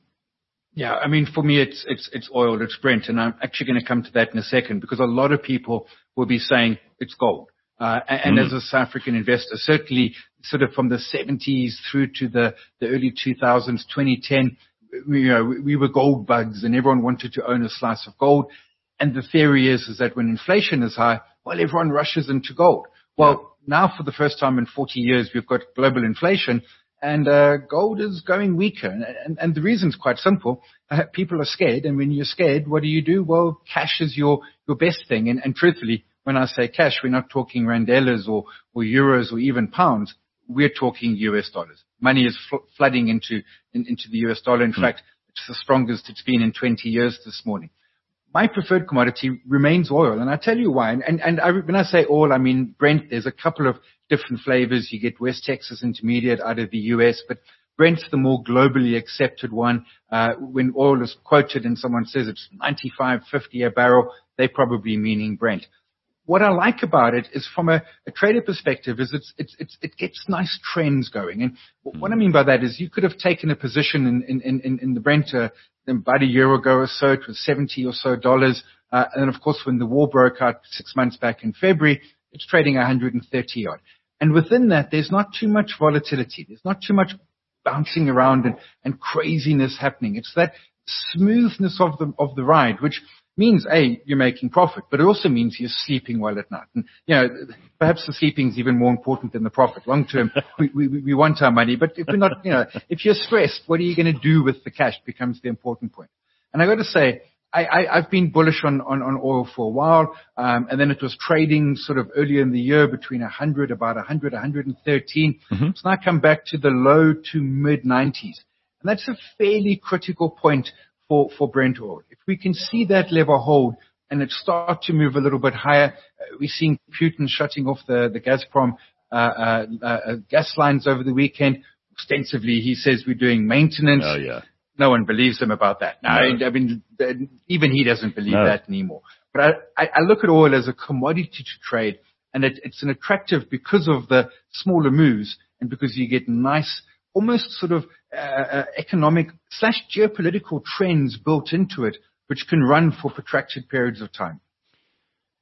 Yeah, I mean, for me, it's it's it's oil, it's Brent, and I'm actually going to come to that in a second because a lot of people will be saying it's gold. Uh, and mm. as a South African investor, certainly sort of from the seventies through to the, the early two thousands, twenty ten, we, you know, we were gold bugs and everyone wanted to own a slice of gold. And the theory is, is that when inflation is high, well, everyone rushes into gold. Well, yeah. now for the first time in forty years, we've got global inflation. And uh, gold is going weaker. And, and, and the reason's quite simple. Uh, people are scared. And when you're scared, what do you do? Well, cash is your, your best thing. And, and truthfully, when I say cash, we're not talking randellas or, or euros or even pounds. We're talking U S dollars. Money is fl- flooding into, in, into the U S dollar. In mm. fact, it's the strongest it's been in twenty years this morning. My preferred commodity remains oil. And I tell you why. And, and, and I, when I say oil, I mean Brent. There's a couple of different flavors. You get West Texas Intermediate out of the U S, but Brent's the more globally accepted one. Uh, when oil is quoted and someone says it's ninety-five fifty a barrel, they're probably meaning Brent. What I like about it is from a, a trader perspective is it's, it's, it's, it gets nice trends going. And what I mean by that is you could have taken a position in, in, in, in the Brent uh, about a year ago or so. It was seventy or so dollars. Uh, and then of course when the war broke out six months back in February, it's trading one hundred thirty odd. And within that, there's not too much volatility. There's not too much bouncing around and, and craziness happening. It's that smoothness of the, of the ride, which means, A, you're making profit, but it also means you're sleeping well at night. And, you know, perhaps the sleeping is even more important than the profit. Long term, we, we, we want our money, but if we're not, you know, if you're stressed, what are you going to do with the cash becomes the important point. And I got to say, I, I, I've been bullish on, on, on oil for a while, um, and then it was trading sort of earlier in the year between one hundred, about one hundred, one hundred thirteen. Mm-hmm. It's now come back to the low to mid nineties. And that's a fairly critical point for, for Brent oil. If we can see that level hold and it start to move a little bit higher, uh, we're seeing Putin shutting off the, the Gazprom uh, uh, uh, gas lines over the weekend. Extensively, he says we're doing maintenance. Oh, yeah. No one believes him about that. No, no. I mean, even he doesn't believe no. that anymore. But I, I look at oil as a commodity to trade, and it, it's an attractive because of the smaller moves and because you get nice, almost sort of uh, uh, economic slash geopolitical trends built into it, which can run for protracted periods of time.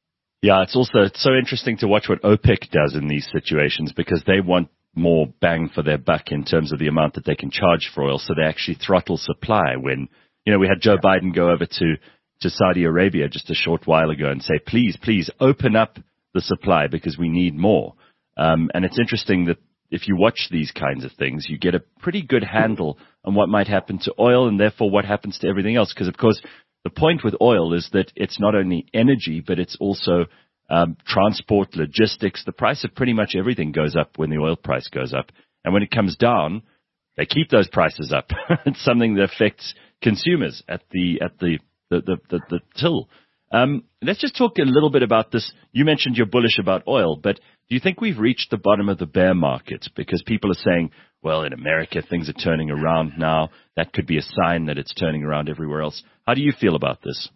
Yeah, it's also it's so interesting to watch what OPEC does in these situations because they want more bang for their buck in terms of the amount that they can charge for oil. So they actually throttle supply when, you know, we had Joe yeah. Biden go over to, to Saudi Arabia just a short while ago and say, please, please open up the supply because we need more. Um, and it's interesting that if you watch these kinds of things, you get a pretty good handle on what might happen to oil and therefore what happens to everything else. Because, of course, the point with oil is that it's not only energy, but it's also um, transport, logistics. The price of pretty much everything goes up when the oil price goes up. And when it comes down, they keep those prices up. It's something that affects consumers at the at the the the, the, the till. Um, let's just talk a little bit about this. You mentioned you're bullish about oil, but do you think we've reached the bottom of the bear market? Because people are saying, well, in America, things are turning around now. That could be a sign that it's turning around everywhere else. How do you feel about this?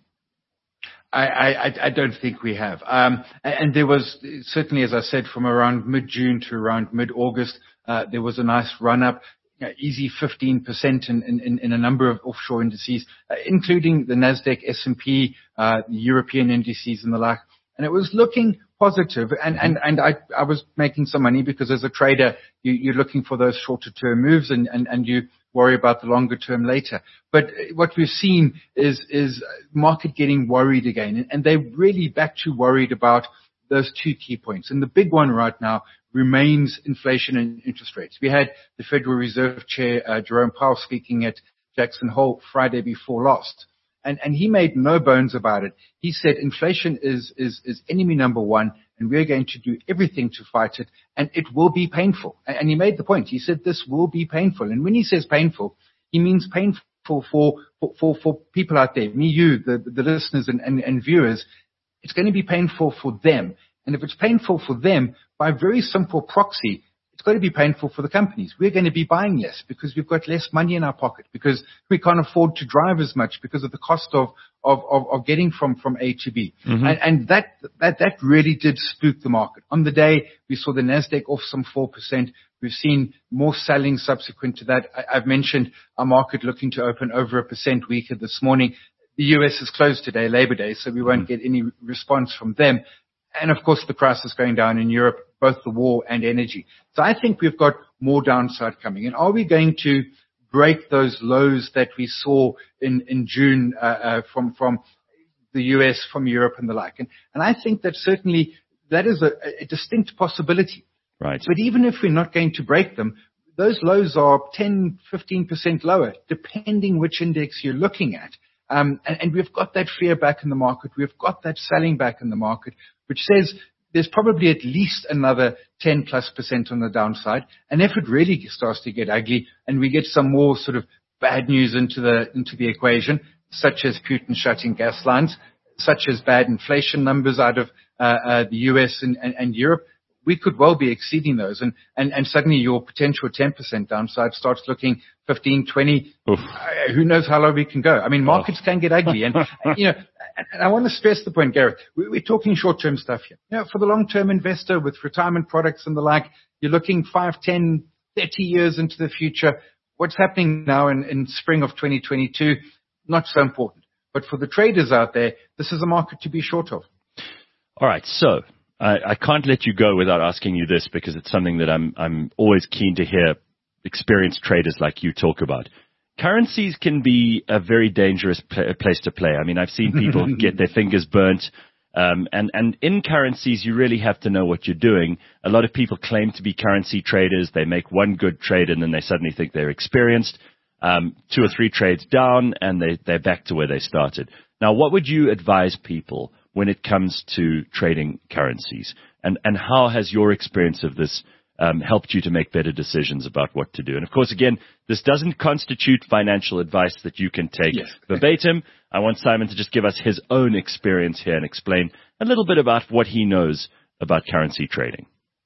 I, I, I don't think we have. Um, and there was certainly, as I said, from around mid-June to around mid-August, uh, there was a nice run-up, you know, easy fifteen percent in, in, in a number of offshore indices, uh, including the NASDAQ, S and P, uh, the European indices and the like. And it was looking positive. And, and, and I, I was making some money because as a trader, you, you're looking for those shorter term moves and, and, and you worry about the longer term later. But what we've seen is, is market getting worried again. And they're really back to worried about those two key points. And the big one right now remains inflation and interest rates. We had the Federal Reserve Chair, uh, Jerome Powell, speaking at Jackson Hole Friday before last. And, and he made no bones about it. He said inflation is, is, is enemy number one, and we're going to do everything to fight it, and it will be painful. And, and he made the point. He said this will be painful. And when he says painful, he means painful for, for, for, for people out there, me, you, the, the listeners and, and, and viewers. It's going to be painful for them. And if it's painful for them, by very simple proxy, it's going to be painful for the companies. We're going to be buying less because we've got less money in our pocket, because we can't afford to drive as much because of the cost of, of, of, of getting from, from A to B. Mm-hmm. And, and that, that, that really did spook the market. On the day, we saw the NASDAQ off some four percent. We've seen more selling subsequent to that. I, I've mentioned our market looking to open over a percent weaker this morning. The U S is closed today, Labor Day, so we won't get any response from them. And of course, the prices going down in Europe, both the war and energy. So I think we've got more downside coming. And are we going to break those lows that we saw in, in June, uh, uh, from, from the U S, from Europe and the like? And, and I think that certainly that is a, a distinct possibility. Right. But even if we're not going to break them, those lows are ten, fifteen percent lower, depending which index you're looking at. Um, and, and we've got that fear back in the market. We've got that selling back in the market, which says there's probably at least another ten plus percent on the downside. And if it really starts to get ugly and we get some more sort of bad news into the, into the equation, such as Putin shutting gas lines, such as bad inflation numbers out of, uh, uh, the U S and, and, and Europe, we could well be exceeding those. And, and, and suddenly your potential ten percent downside starts looking fifteen, twenty. Uh, who knows how low we can go? I mean, markets oh. can get ugly. And, you know, and I want to stress the point, Gareth, we're talking short-term stuff here. You know, for the long-term investor with retirement products and the like, you're looking five, ten, thirty years into the future. What's happening now in, in spring of twenty twenty-two, not so important. But for the traders out there, this is a market to be short of. All right, so I, I can't let you go without asking you this, because it's something that I'm I'm always keen to hear experienced traders like you talk about. Currencies can be a very dangerous pl- place to play. I mean, I've seen people get their fingers burnt. Um, and, and in currencies, you really have to know what you're doing. A lot of people claim to be currency traders. They make one good trade and then they suddenly think they're experienced. Um, two or three trades down and they, they're back to where they started. Now, what would you advise people when it comes to trading currencies? And, and how has your experience of this Um, helped you to make better decisions about what to do? And of course, again, this doesn't constitute financial advice that you can take yes. verbatim. I want Simon to just give us his own experience here and explain a little bit about what he knows about currency trading.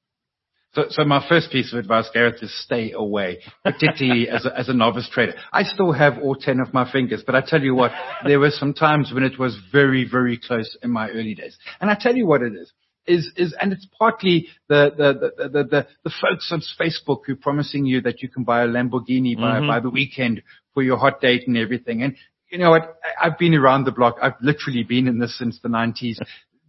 So, so my first piece of advice, Gareth, is stay away, particularly as a, as a novice trader. I still have all ten of my fingers, but I tell you what, there were some times when it was very, very close in my early days. And I tell you what it is. Is, is, and it's partly the, the, the, the, the, the folks on Facebook who are promising you that you can buy a Lamborghini by, mm-hmm. by the weekend for your hot date and everything. And you know what? I've been around the block. I've literally been in this since the nineties.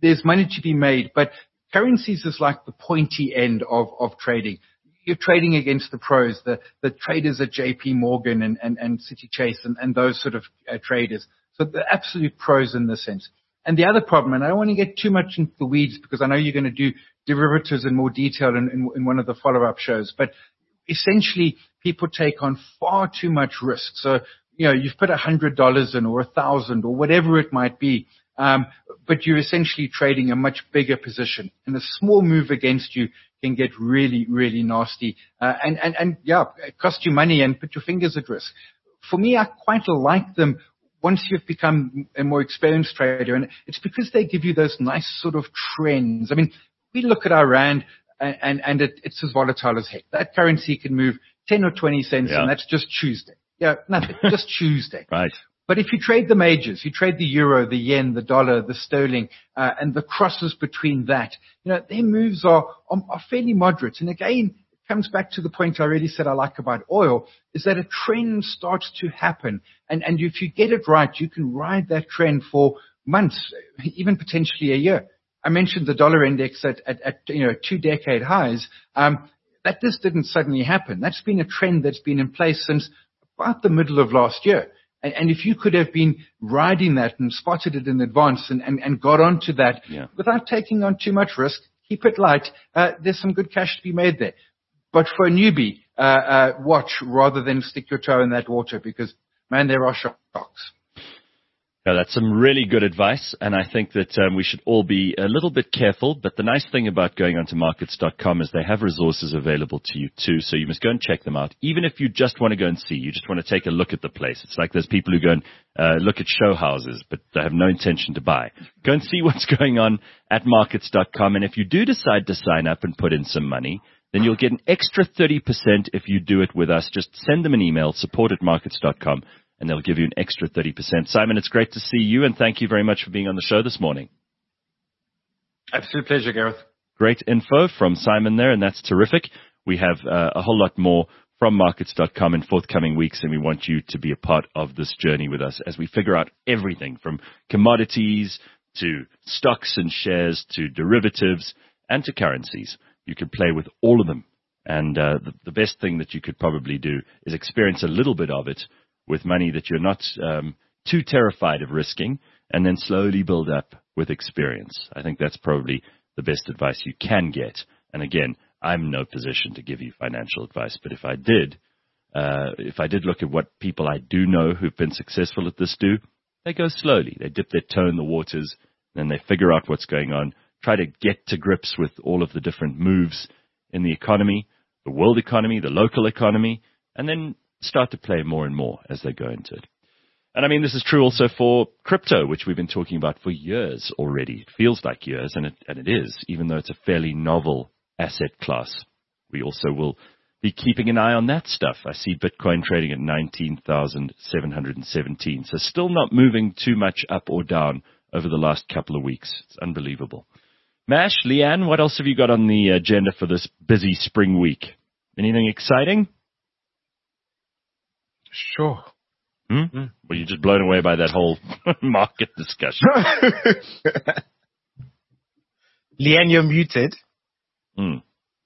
there's money to be made, but currencies is like the pointy end of, of trading. You're trading against the pros, the, the traders at J P Morgan and, and, and City Chase and, and those sort of uh, traders. So the absolute pros in this sense. And the other problem, and I don't want to get too much into the weeds because I know you're going to do derivatives in more detail in, in, in one of the follow-up shows, but essentially people take on far too much risk. So, you know, you've put a hundred dollars in or a thousand or whatever it might be. Um, but you're essentially trading a much bigger position, and a small move against you can get really, really nasty. Uh, and, and, and yeah, it cost you money and put your fingers at risk. For me, I quite like them once you've become a more experienced trader, and it's because they give you those nice sort of trends. I mean, we look at our rand and, and, and it, it's as volatile as heck. That currency can move ten or twenty cents, yeah. and that's just Tuesday. Yeah, nothing, just Tuesday. Right. But if you trade the majors, you trade the euro, the yen, the dollar, the sterling, uh, and the crosses between that, you know, their moves are, are, are fairly moderate. And again, it comes back to the point I already said I like about oil, is that a trend starts to happen. And, and if you get it right, you can ride that trend for months, even potentially a year. I mentioned the dollar index at, at, at you know, two decade highs. Um, that just didn't suddenly happen. That's been a trend that's been in place since about the middle of last year. And if you could have been riding that and spotted it in advance and, and, and got onto that yeah. without taking on too much risk, keep it light, uh, there's some good cash to be made there. But for a newbie, uh, uh, watch rather than stick your toe in that water because, man, there are shocks. Yeah, that's some really good advice, and I think that um, we should all be a little bit careful. But the nice thing about going onto markets dot com is they have resources available to you too, so you must go and check them out. Even if you just want to go and see, you just want to take a look at the place. It's like there's people who go and uh, look at show houses, but they have no intention to buy. Go and see what's going on at markets dot com, and if you do decide to sign up and put in some money, then you'll get an extra thirty percent if you do it with us. Just send them an email, support at markets dot com. And they'll give you an extra thirty percent. Simon, it's great to see you, and thank you very much for being on the show this morning. Absolute pleasure, Gareth. Great info from Simon there, and that's terrific. We have uh, a whole lot more from markets dot com in forthcoming weeks, and we want you to be a part of this journey with us as we figure out everything from commodities to stocks and shares to derivatives and to currencies. You can play with all of them, and uh, the, the best thing that you could probably do is experience a little bit of it with money that you're not um, too terrified of risking, and then slowly build up with experience. I think that's probably the best advice you can get. And again, I'm in no position to give you financial advice, but if I did, uh, if I did look at what people I do know who've been successful at this do, they go slowly. They dip their toe in the waters, then they figure out what's going on, try to get to grips with all of the different moves in the economy, the world economy, the local economy, and then start to play more and more as they go into it. And I mean, this is true also for crypto, which we've been talking about for years already. It feels like years, and it, and it is, even though it's a fairly novel asset class. We also will be keeping an eye on that stuff. I see Bitcoin trading at nineteen thousand seven hundred seventeen, so still not moving too much up or down over the last couple of weeks. It's unbelievable. Mash, Leanne, what else have you got on the agenda for this busy spring week? Anything exciting? Sure. Hmm? Mm. Well, you're just blown away by that whole market discussion. Leanne, you're muted. Mm.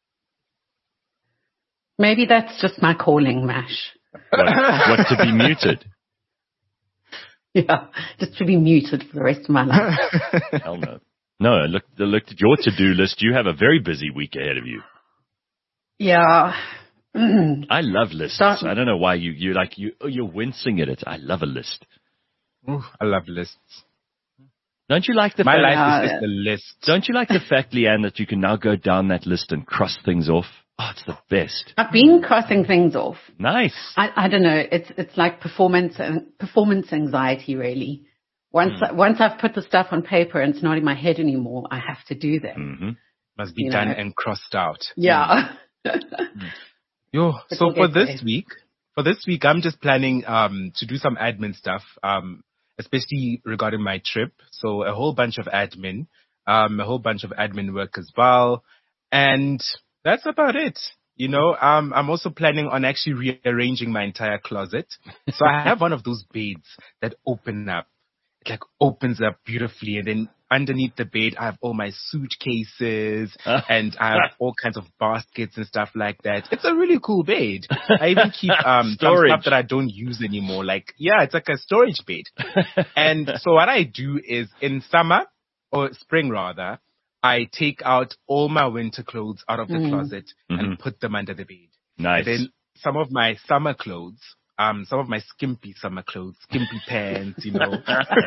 Maybe that's just my calling, Mash. What, what to be muted? Yeah, just to be muted for the rest of my life. Hell no. No, I looked, I looked at your to-do list. You have a very busy week ahead of you. Yeah. I love lists. Start. I don't know why you you like you you're wincing at it. I love a list. Ooh, I love lists. Don't you like the my fact, life uh, is just a list? Don't you like the fact, Leanne, that you can now go down that list and cross things off? Oh, it's the best. I've been crossing things off. Nice. I, I don't know. It's it's like performance and performance anxiety, really. Once mm. once I've put the stuff on paper and it's not in my head anymore, I have to do them. Mm-hmm. Must be you done know. and crossed out. Yeah. Mm. Yo, so for this week, for this week, I'm just planning um, to do some admin stuff, um, especially regarding my trip. So a whole bunch of admin, um, a whole bunch of admin work as well, and that's about it. You know, um, I'm also planning on actually rearranging my entire closet. So I have one of those beds that open up. It like opens up beautifully, and then underneath the bed, I have all my suitcases and I have all kinds of baskets and stuff like that. It's a really cool bed. I even keep um some stuff that I don't use anymore. Like, yeah, it's like a storage bed. And so what I do is in summer or spring rather, I take out all my winter clothes out of the mm. closet mm-hmm. and put them under the bed. Nice. And then some of my summer clothes, um, some of my skimpy summer clothes, skimpy pants, you know,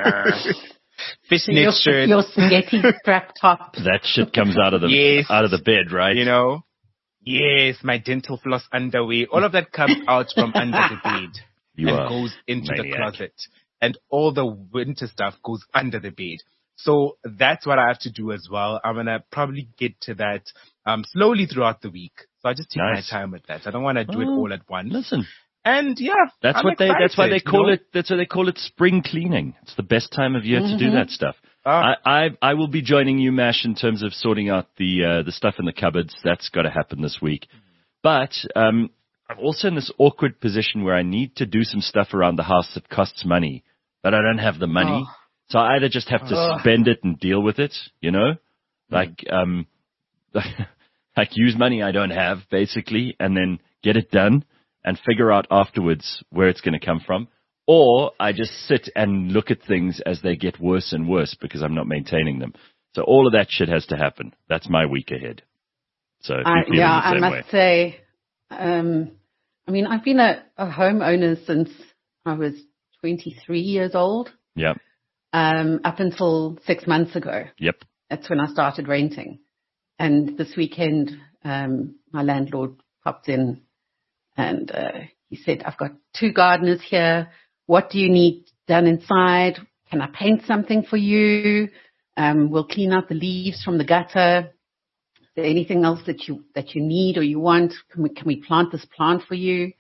fishnet your, shirts. Your spaghetti strap top. That shit comes out of the yes. out of the bed, right? You know, yes, my dental floss underwear, all of that comes out from under the bed you and goes into maniac. the closet, and all the winter stuff goes under the bed. So that's what I have to do as well. I'm gonna probably get to that um slowly throughout the week. So I just take nice. my time with that. I don't want to do oh, it all at once. Listen. And yeah, that's I'm what excited, they. That's why they call you know? it. That's why they call it spring cleaning. It's the best time of year mm-hmm. to do that stuff. Oh. I, I I will be joining you, Mash, in terms of sorting out the uh, the stuff in the cupboards. That's got to happen this week. But um, I'm also in this awkward position where I need to do some stuff around the house that costs money, but I don't have the money. Oh. So I either just have to oh. spend it and deal with it, you know, like um, like use money I don't have, basically, and then get it done. And figure out afterwards where it's going to come from. Or I just sit and look at things as they get worse and worse because I'm not maintaining them. So all of that shit has to happen. That's my week ahead. So I, yeah, I must way. say, um, I mean, I've been a, a homeowner since I was twenty-three years old. Yep. Um, up until six months ago. Yep. That's when I started renting. And this weekend, um, my landlord popped in. And uh, he said, I've got two gardeners here. What do you need done inside? Can I paint something for you? Um, we'll clean out the leaves from the gutter. Is there anything else that you that you need or you want? Can we, can we plant this plant for you?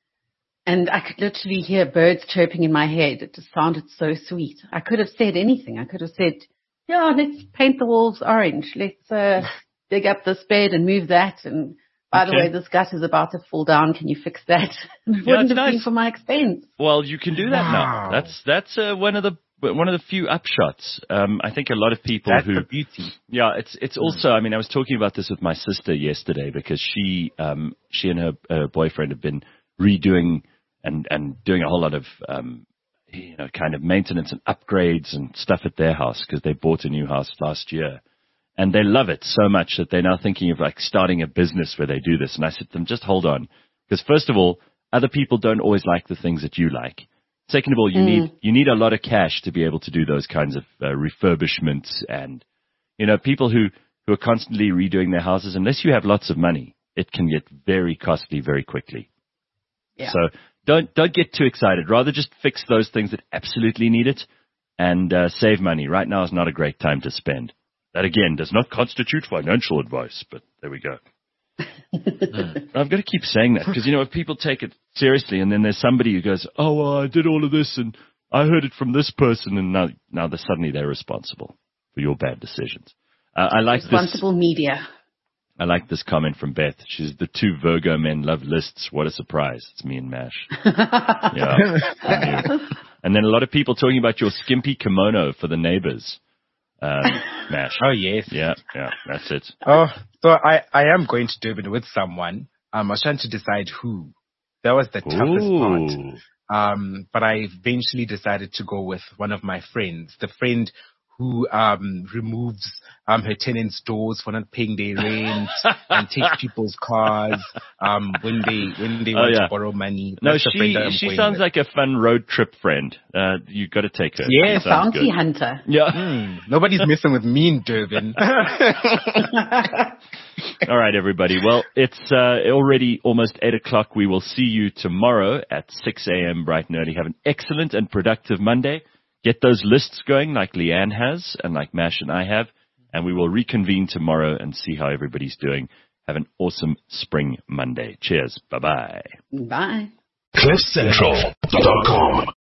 And I could literally hear birds chirping in my head. It just sounded so sweet. I could have said anything. I could have said, yeah, let's paint the walls orange. Let's uh, dig up this bed and move that. And By the okay. way, this gut is about to fall down. Can you fix that? It yeah, wouldn't have nice. been for my expense. Well, you can do that wow. now. That's that's uh, one of the one of the few upshots. Um, I think a lot of people that's who the beauty. Yeah, it's it's also. I mean, I was talking about this with my sister yesterday because she um she and her uh, boyfriend have been redoing and and doing a whole lot of um you know kind of maintenance and upgrades and stuff at their house because they bought a new house last year. And they love it so much that they're now thinking of like starting a business where they do this. And I said to them, just hold on. Because first of all, other people don't always like the things that you like. Second of all, you mm. need you need a lot of cash to be able to do those kinds of uh, refurbishments. And, you know, people who, who are constantly redoing their houses, unless you have lots of money, it can get very costly very quickly. Yeah. So don't don't get too excited. Rather just fix those things that absolutely need it and uh, save money. Right now is not a great time to spend. That, again, does not constitute financial advice, but there we go. mm. I've got to keep saying that because, you know, if people take it seriously and then there's somebody who goes, oh, well, I did all of this and I heard it from this person and now, now they're suddenly they're responsible for your bad decisions. Uh, I like Responsible this, media. I like this comment from Beth. She's the two Virgo men love lists. What a surprise. It's me and Mash. yeah. And then a lot of people talking about your skimpy kimono for the neighbors. Um, Mash. Oh, yes. Yeah, yeah, that's it. Oh, so I, I am going to Durban with someone. Um, I was trying to decide who. That was the toughest Ooh. part. Um, but I eventually decided to go with one of my friends, the friend who um removes um her tenants' doors for not paying their rent and takes people's cars um when they when they oh, want yeah. to borrow money. No, That's she she sounds with. like a fun road trip friend. Uh, you got to take her. Yeah, bounty hunter. Yeah, mm, nobody's messing with me in Durban. All right, everybody. Well, it's uh, already almost eight o'clock. We will see you tomorrow at six a.m. bright and early. Have an excellent and productive Monday. Get those lists going like Leanne has and like Mash and I have, and we will reconvene tomorrow and see how everybody's doing. Have an awesome spring Monday. Cheers. Bye-bye. Bye. cliff central dot com